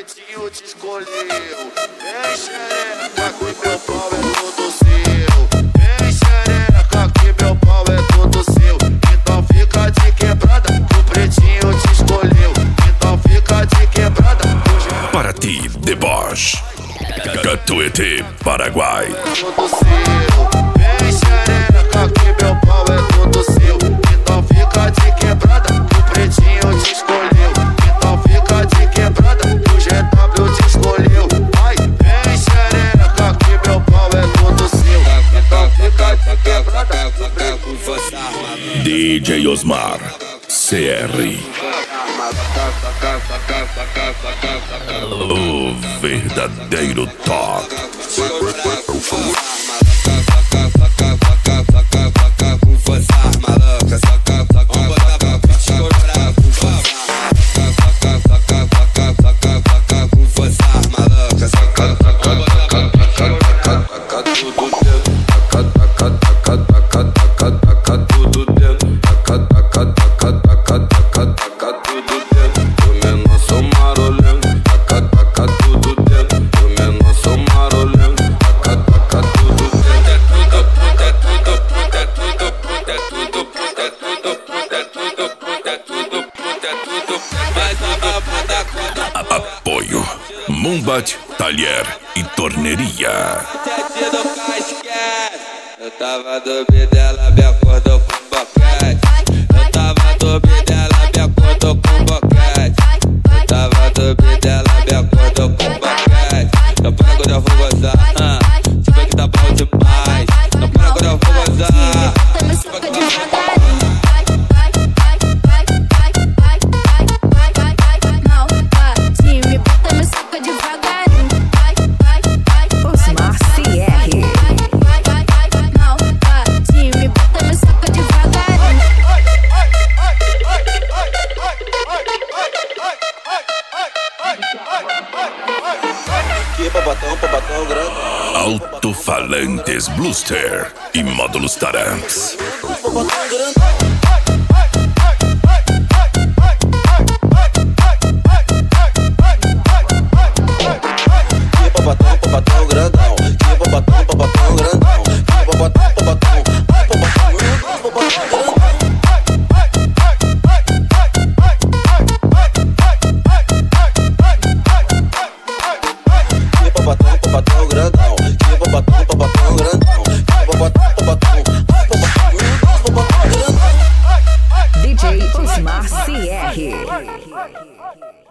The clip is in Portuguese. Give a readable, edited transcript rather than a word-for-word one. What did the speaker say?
pretinho te escolheu. Vem xereca que meu pau é todo seu. Vem xereca que meu pau é todo seu. Então fica de quebrada que o pretinho te escolheu. Então fica de quebrada. Para ti, Deboche, Catuete, Paraguai. Todo seu. Vem xereca que meu pau é todo seu. Então fica de quebrada que o pretinho te escolheu. Então fica de quebrada que o GW te escolheu. Ai, vem xereca que meu pau é todo seu. Então fica de quebrada que o pretinho. DJ Osmar, CR. O verdadeiro top. Apoio Mumbat, Talher e Torneria. Eu tava dormindo, ela me acordou com boquete. Eu tava dormindo, ela me acordou com boquete. Eu tava dormindo, ela me acordou com boquete. Não para quando eu vou gozar, tipo que tá bom demais. Não para quando eu vou gozar. Alto-falantes Bluster e módulos Taranx. Papatão grandão, que papatão grandão, que papatão grandão, que papatão grandão, que papatão grandão. DJ Osmar CR.